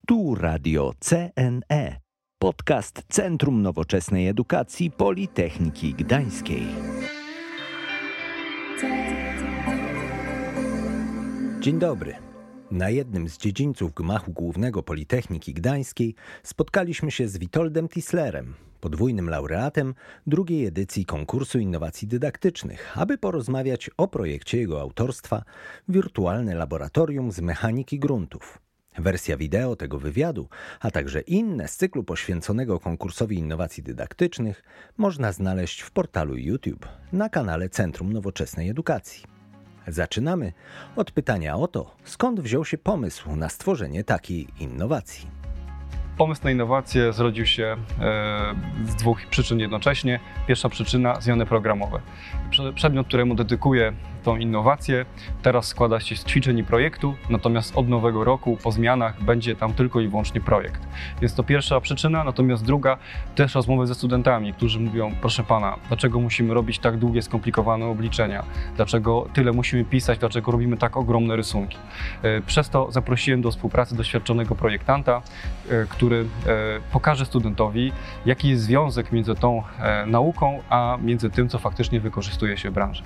Tu Radio CNE, podcast Centrum Nowoczesnej Edukacji Politechniki Gdańskiej. Dzień dobry. Na jednym z dziedzińców gmachu głównego Politechniki Gdańskiej spotkaliśmy się z Witoldem Tislerem, podwójnym laureatem drugiej edycji konkursu innowacji dydaktycznych, aby porozmawiać o projekcie jego autorstwa Wirtualne Laboratorium z Mechaniki Gruntów. Wersja wideo tego wywiadu, a także inne z cyklu poświęconego konkursowi innowacji dydaktycznych można znaleźć w portalu YouTube na kanale Centrum Nowoczesnej Edukacji. Zaczynamy od pytania o to, skąd wziął się pomysł na stworzenie takiej innowacji. Pomysł na innowację zrodził się z dwóch przyczyn jednocześnie. Pierwsza przyczyna, zmiany programowe. Przedmiot, któremu dedykuję tą innowację, teraz składa się z ćwiczeń i projektu, natomiast od nowego roku po zmianach będzie tam tylko i wyłącznie projekt. Jest to pierwsza przyczyna, natomiast druga, też rozmowy ze studentami, którzy mówią: proszę pana, dlaczego musimy robić tak długie, skomplikowane obliczenia? Dlaczego tyle musimy pisać? Dlaczego robimy tak ogromne rysunki? Przez to zaprosiłem do współpracy doświadczonego projektanta, który pokaże studentowi, jaki jest związek między tą nauką, a między tym, co faktycznie wykorzystuje się w branży.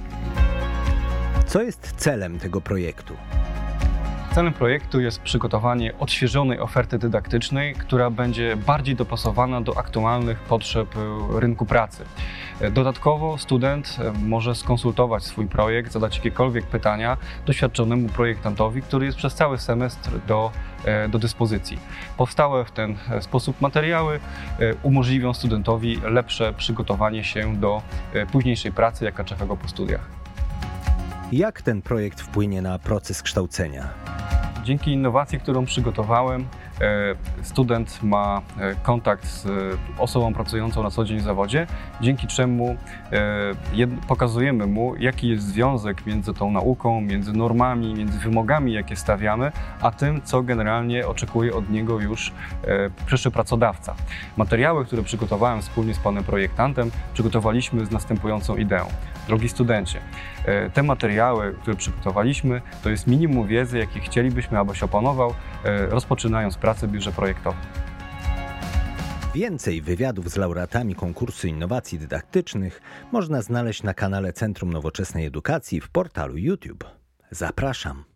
Co jest celem tego projektu? Celem projektu jest przygotowanie odświeżonej oferty dydaktycznej, która będzie bardziej dopasowana do aktualnych potrzeb rynku pracy. Dodatkowo student może skonsultować swój projekt, zadać jakiekolwiek pytania doświadczonemu projektantowi, który jest przez cały semestr do dyspozycji. Powstałe w ten sposób materiały umożliwią studentowi lepsze przygotowanie się do późniejszej pracy, jaka czeka go po studiach. Jak ten projekt wpłynie na proces kształcenia? Dzięki innowacji, którą przygotowałem, student ma kontakt z osobą pracującą na co dzień w zawodzie, dzięki czemu pokazujemy mu, jaki jest związek między tą nauką, między normami, między wymogami, jakie stawiamy, a tym, co generalnie oczekuje od niego już przyszły pracodawca. Materiały, które przygotowałem wspólnie z panem projektantem, przygotowaliśmy z następującą ideą. Drogi studencie, te materiały, które przygotowaliśmy, to jest minimum wiedzy, jakie chcielibyśmy, abyś opanował, rozpoczynając pracę w biurze projektowym. Więcej wywiadów z laureatami konkursu innowacji dydaktycznych można znaleźć na kanale Centrum Nowoczesnej Edukacji w portalu YouTube. Zapraszam.